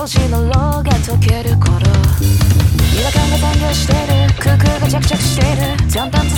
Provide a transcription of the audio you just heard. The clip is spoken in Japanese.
星のローが溶ける頃違和感が残業してる空空が着々してる淡々と